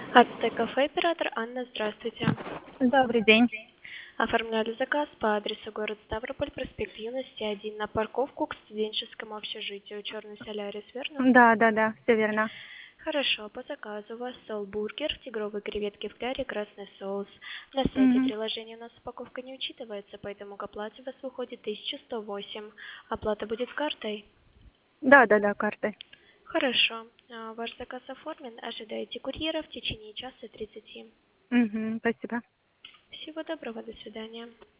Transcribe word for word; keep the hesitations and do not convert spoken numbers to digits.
Ацтек кафе, оператор Анна, здравствуйте. Добрый день. Оформляли заказ по адресу город Ставрополь, проспект Юности, один, на парковку к студенческому общежитию. Черный Солярис, верно? Да, да, да, все верно. Хорошо, по заказу у вас сол-бургер, тигровые креветки в кляре, красный соус. На сайте Мгм. приложения у нас упаковка не учитывается, поэтому к оплате у вас выходит тысяча сто восемь. Оплата будет картой? Да, да, да, картой. Хорошо. А, Ваш заказ оформлен. Ожидайте курьера в течение часа тридцати. Мгм, спасибо. Всего доброго, до свидания.